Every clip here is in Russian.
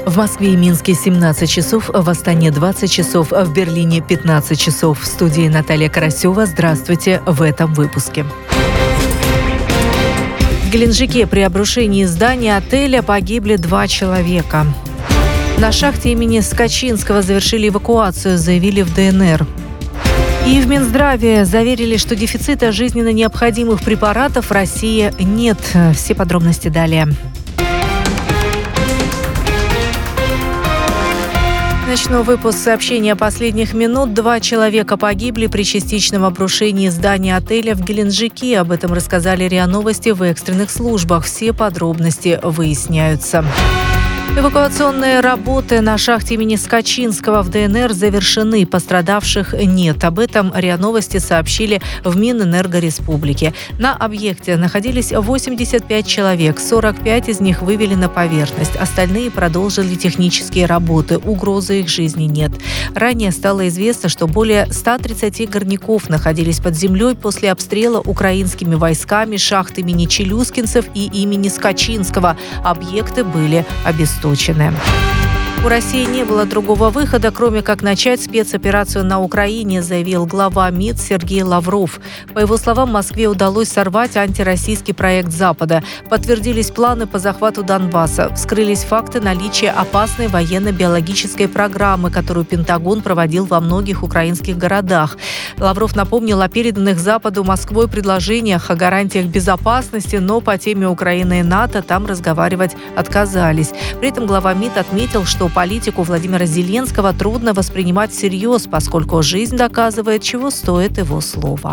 В Москве и Минске 17 часов, в Астане 20 часов, в Берлине 15 часов. В студии Наталья Карасева. Здравствуйте в этом выпуске. В Геленджике при обрушении здания отеля погибли 2 человека. На шахте имени Скачинского завершили эвакуацию, заявили в ДНР. И в Минздраве заверили, что дефицита жизненно необходимых препаратов в России нет. Все подробности далее. Начну выпуск сообщения последних минут. 2 человека погибли при частичном обрушении здания отеля в Геленджике. Об этом рассказали РИА Новости в экстренных службах. Все подробности выясняются. Эвакуационные работы на шахте имени Скачинского в ДНР завершены. Пострадавших нет. Об этом РИА Новости сообщили в Минэнергореспублике. На объекте находились 85 человек. 45 из них вывели на поверхность. Остальные продолжили технические работы. Угрозы их жизни нет. Ранее стало известно, что более 130 горняков находились под землей после обстрела украинскими войсками шахт имени Челюскинцев и имени Скачинского. Объекты были обесточены. У России не было другого выхода, кроме как начать спецоперацию на Украине, заявил глава МИД Сергей Лавров. По его словам, Москве удалось сорвать антироссийский проект Запада. Подтвердились планы по захвату Донбасса. Вскрылись факты наличия опасной военно-биологической программы, которую Пентагон проводил во многих украинских городах. Лавров напомнил о переданных Западу Москвой предложениях о гарантиях безопасности, но по теме Украины и НАТО там разговаривать отказались. При этом глава МИД отметил, что политику Владимира Зеленского трудно воспринимать всерьез, поскольку жизнь доказывает, чего стоит его слово.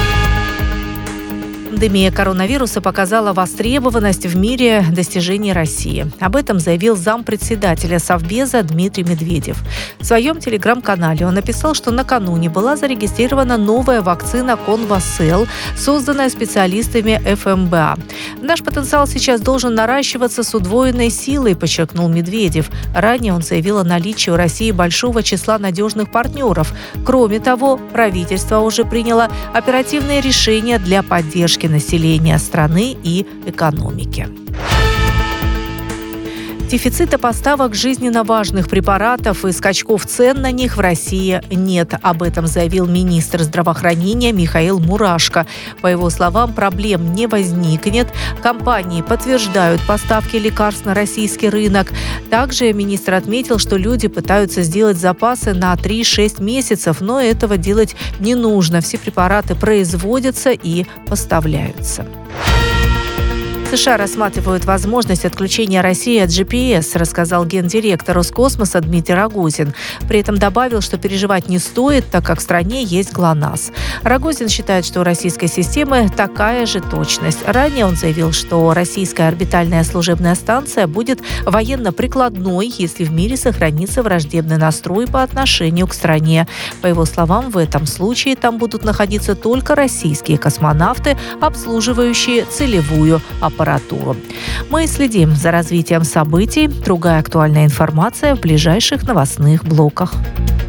Пандемия коронавируса показала востребованность в мире достижений России. Об этом заявил зампредседателя Совбеза Дмитрий Медведев. В своем телеграм-канале он написал, что накануне была зарегистрирована новая вакцина Конвасел, созданная специалистами ФМБА. «Наш потенциал сейчас должен наращиваться с удвоенной силой», подчеркнул Медведев. Ранее он заявил о наличии у России большого числа надежных партнеров. Кроме того, правительство уже приняло оперативные решения для поддержки населения страны и экономики. Дефицита поставок жизненно важных препаратов и скачков цен на них в России нет. Об этом заявил министр здравоохранения Михаил Мурашко. По его словам, проблем не возникнет. Компании подтверждают поставки лекарств на российский рынок. Также министр отметил, что люди пытаются сделать запасы на 3-6 месяцев, но этого делать не нужно. Все препараты производятся и поставляются. США рассматривают возможность отключения России от GPS, рассказал гендиректор Роскосмоса Дмитрий Рогозин. При этом добавил, что переживать не стоит, так как в стране есть ГЛОНАСС. Рогозин считает, что у российской системы такая же точность. Ранее он заявил, что российская орбитальная служебная станция будет военно-прикладной, если в мире сохранится враждебный настрой по отношению к стране. По его словам, в этом случае там будут находиться только российские космонавты, обслуживающие целевую аппаратуру. Мы следим за развитием событий. Другая актуальная информация в ближайших новостных блоках.